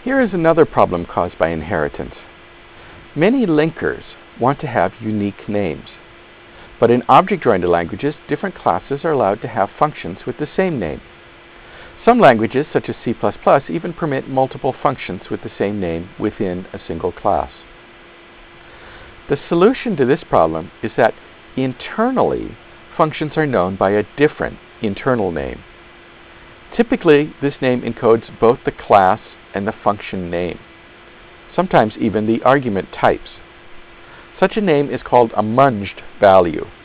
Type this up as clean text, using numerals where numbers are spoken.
Here is another problem caused by inheritance. Many linkers want to have unique names. But in object-oriented languages, different classes are allowed to have functions with the same name. Some languages, such as C++, even permit multiple functions with the same name within a single class. The solution to this problem is that internally, functions are known by a different internal name. Typically, this name encodes both the class and the function name, sometimes even the argument types. Such a name is called a munged value.